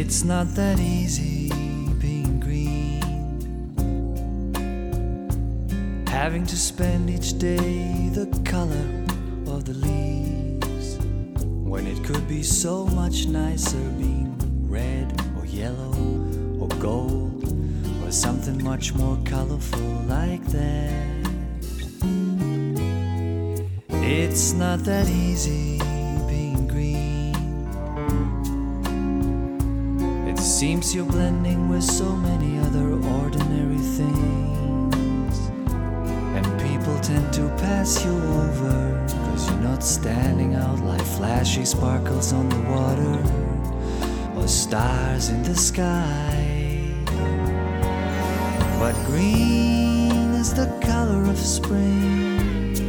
It's not that easy being green, having to spend each day the color of the leaves, when it could be so much nicer being red or yellow or gold, or something much more colorful like that. It's not that easy being green. It seems you're blending with so many other ordinary things, and people tend to pass you over, 'cause you're not standing out like flashy sparkles on the water or stars in the sky. But green is the color of spring,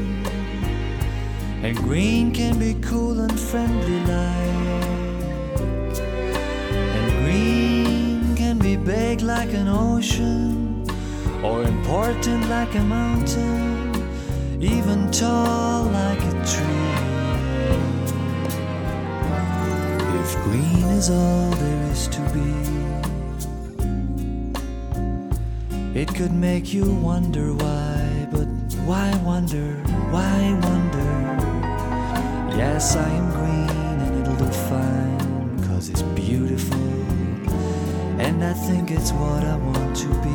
and green can be cool and friendly like, and green can be big like an ocean, or important like a mountain, even tall like a tree. If green is all there is to be, it could make you wonder why, but why wonder, why wonder? Yes, I am green and it'll do fine, 'cause it's beautiful, and I think it's what I want to be.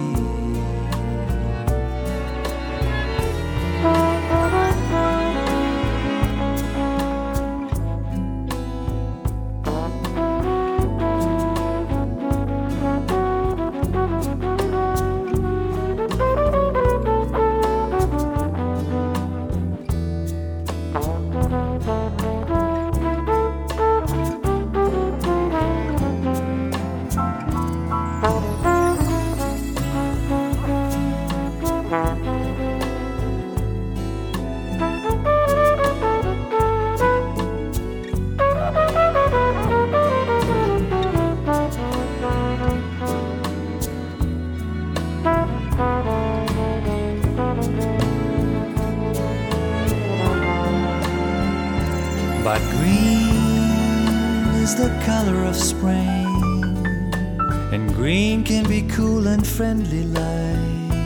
But green is the color of spring, and green can be cool and friendly like,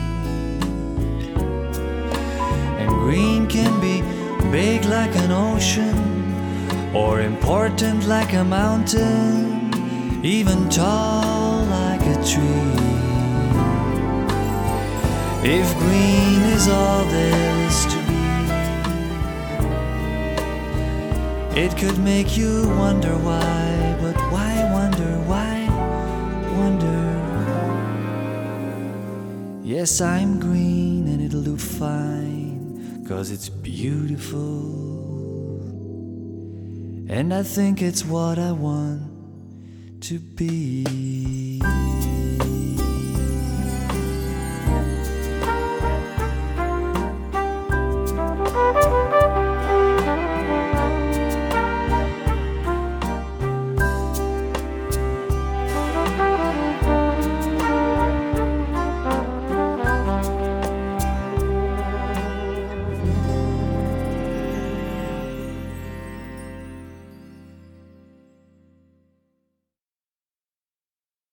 and green can be big like an ocean, or important like a mountain, even tall like a tree. If green is all there is to be, it could make you wonder why, but why wonder, why wonder? Yes, I'm green and it'll do fine, 'cause it's beautiful, and I think it's what I want to be.